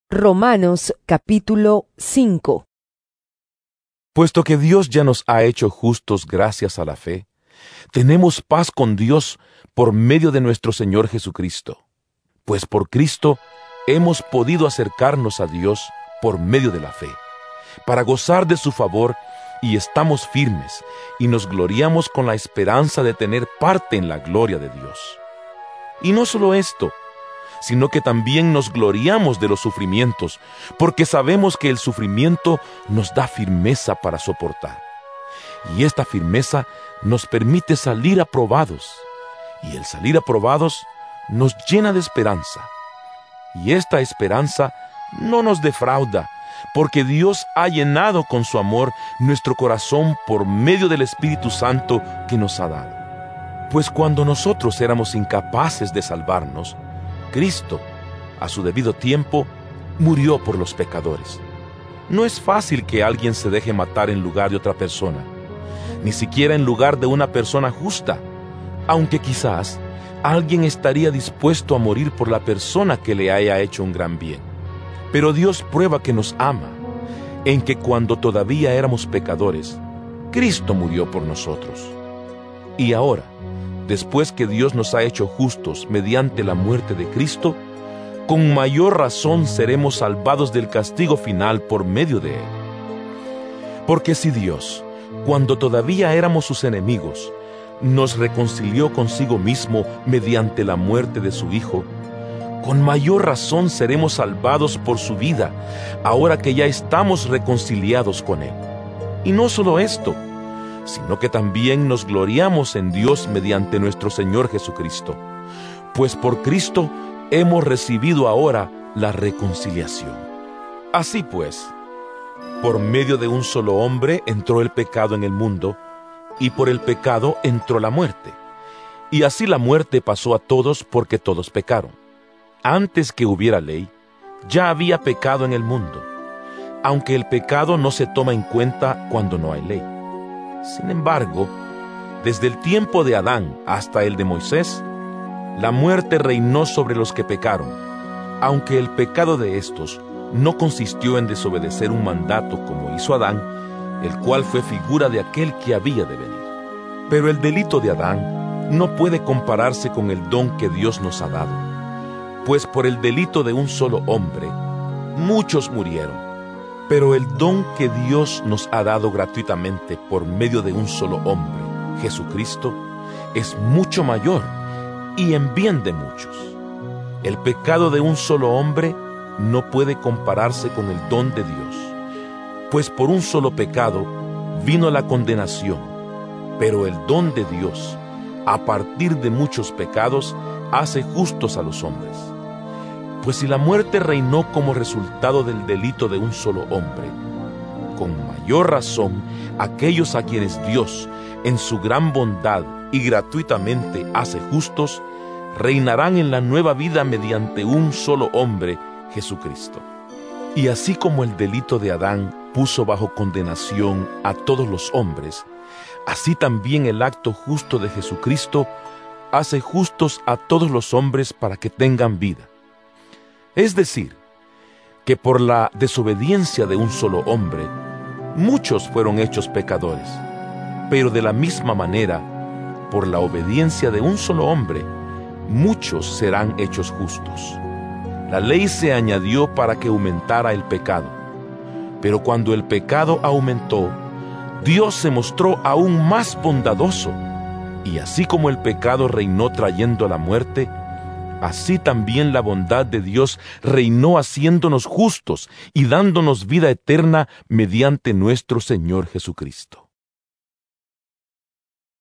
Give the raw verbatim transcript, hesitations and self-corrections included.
Romanos capítulo cinco. Puesto que Dios ya nos ha hecho justos gracias a la fe, tenemos paz con Dios por medio de nuestro Señor Jesucristo. Pues por Cristo hemos podido acercarnos a Dios por medio de la fe, para gozar de su favor, y estamos firmes y nos gloriamos con la esperanza de tener parte en la gloria de Dios. Y no solo esto, sino que también nos gloriamos de los sufrimientos, porque sabemos que el sufrimiento nos da firmeza para soportar. Y esta firmeza nos permite salir aprobados, y el salir aprobados nos llena de esperanza. Y esta esperanza no nos defrauda, porque Dios ha llenado con su amor nuestro corazón por medio del Espíritu Santo que nos ha dado. Pues cuando nosotros éramos incapaces de salvarnos, Cristo, a su debido tiempo, murió por los pecadores. No es fácil que alguien se deje matar en lugar de otra persona, ni siquiera en lugar de una persona justa, aunque quizás alguien estaría dispuesto a morir por la persona que le haya hecho un gran bien. Pero Dios prueba que nos ama, en que cuando todavía éramos pecadores, Cristo murió por nosotros. Y ahora, después que Dios nos ha hecho justos mediante la muerte de Cristo, con mayor razón seremos salvados del castigo final por medio de Él. Porque si Dios, cuando todavía éramos sus enemigos, nos reconcilió consigo mismo mediante la muerte de su Hijo, con mayor razón seremos salvados por su vida, ahora que ya estamos reconciliados con Él. Y no solo esto, sino que también nos gloriamos en Dios mediante nuestro Señor Jesucristo, pues por Cristo hemos recibido ahora la reconciliación. Así pues, por medio de un solo hombre entró el pecado en el mundo, y por el pecado entró la muerte. Y así la muerte pasó a todos porque todos pecaron. Antes que hubiera ley, ya había pecado en el mundo, aunque el pecado no se toma en cuenta cuando no hay ley. Sin embargo, desde el tiempo de Adán hasta el de Moisés, la muerte reinó sobre los que pecaron, aunque el pecado de estos no consistió en desobedecer un mandato como hizo Adán, el cual fue figura de aquel que había de venir. Pero el delito de Adán no puede compararse con el don que Dios nos ha dado, pues por el delito de un solo hombre, muchos murieron. Pero el don que Dios nos ha dado gratuitamente por medio de un solo hombre, Jesucristo, es mucho mayor y en bien de muchos. El pecado de un solo hombre no puede compararse con el don de Dios, pues por un solo pecado vino la condenación, pero el don de Dios, a partir de muchos pecados, hace justos a los hombres. Pues si la muerte reinó como resultado del delito de un solo hombre, con mayor razón aquellos a quienes Dios, en su gran bondad y gratuitamente hace justos, reinarán en la nueva vida mediante un solo hombre, Jesucristo. Y así como el delito de Adán puso bajo condenación a todos los hombres, así también el acto justo de Jesucristo hace justos a todos los hombres para que tengan vida. Es decir, que por la desobediencia de un solo hombre, muchos fueron hechos pecadores, pero de la misma manera, por la obediencia de un solo hombre, muchos serán hechos justos. La ley se añadió para que aumentara el pecado, pero cuando el pecado aumentó, Dios se mostró aún más bondadoso, y así como el pecado reinó trayendo la muerte, así también la bondad de Dios reinó haciéndonos justos y dándonos vida eterna mediante nuestro Señor Jesucristo.